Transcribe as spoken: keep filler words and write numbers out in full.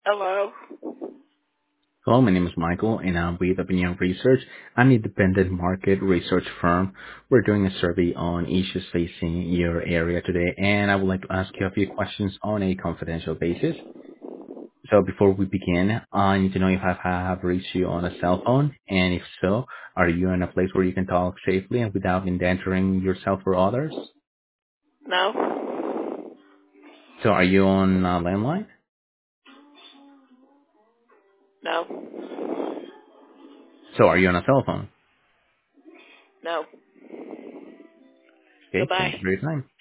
Hello? Hello, my name is Michael, and I'm with Opinion Research, an independent market research firm. We're doing a survey on issues facing your area today, and I would like to ask you a few questions on a confidential basis. So before we begin, I need to know if I have reached you on a cell phone, and if so, are you in a place where you can talk safely and without endangering yourself or others? No? So are you on a landline? No? So are you on a cell phone? No. Okay, Goodbye. thank you for your time.